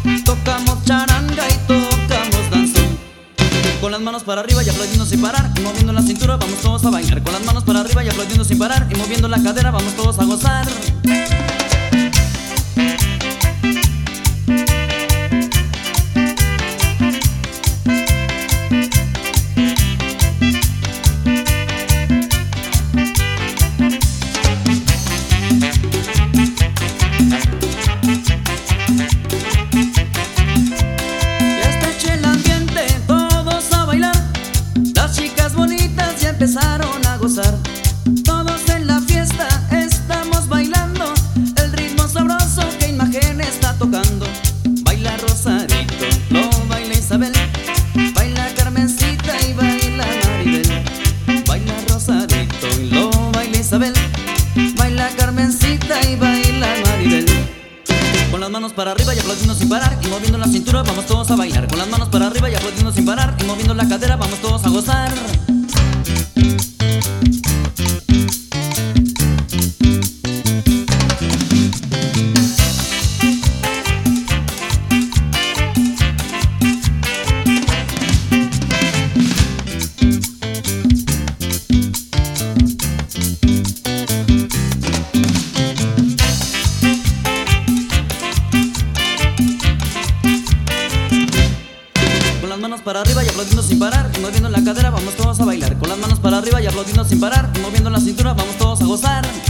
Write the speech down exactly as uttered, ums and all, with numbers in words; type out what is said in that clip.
Tocamos charanga y tocamos danzón. Con las manos para arriba y aplaudiendo sin parar y moviendo la cintura vamos todos a bailar. Con las manos para arriba y aplaudiendo sin parar y moviendo la cadera vamos todos a gozar. Empezaron a gozar, todos en la fiesta estamos bailando el ritmo sabroso que Imagen está tocando. Baila Rosarito, lo baila Isabel, baila Carmencita y baila Maribel. Baila Rosarito y lo baila Isabel, baila Carmencita y baila Maribel. Con las manos para arriba y aplaudiendo sin parar y moviendo la cintura vamos todos a bailar. Con las manos para arriba y aplaudiendo sin parar y moviendo la cadera vamos todos a gozar. Con las manos para arriba y aplaudiendo sin parar y moviendo la cadera vamos todos a bailar. Con las manos para arriba y aplaudiendo sin parar y moviendo la cintura vamos todos a gozar.